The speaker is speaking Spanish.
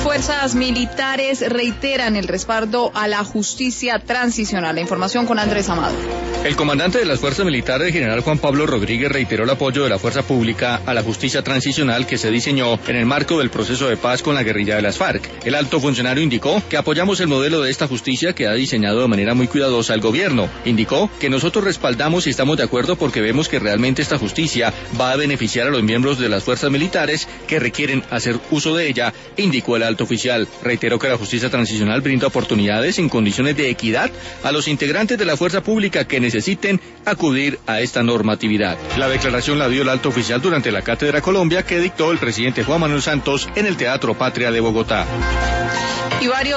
Fuerzas militares reiteran el respaldo a la justicia transicional. La información con Andrés Amado. El comandante de las fuerzas militares, el general Juan Pablo Rodríguez, reiteró el apoyo de la fuerza pública a la justicia transicional que se diseñó en el marco del proceso de paz con la guerrilla de las FARC. El alto funcionario indicó que apoyamos el modelo de esta justicia que ha diseñado de manera muy cuidadosa el gobierno. Indicó que nosotros respaldamos y estamos de acuerdo porque vemos que realmente esta justicia va a beneficiar a los miembros de las fuerzas militares que requieren hacer uso de ella, indicó el alto oficial. Reiteró que la justicia transicional brinda oportunidades en condiciones de equidad a los integrantes de la fuerza pública que necesiten acudir a esta normatividad. La declaración la dio el alto oficial durante la Cátedra Colombia que dictó el presidente Juan Manuel Santos en el Teatro Patria de Bogotá. Y varios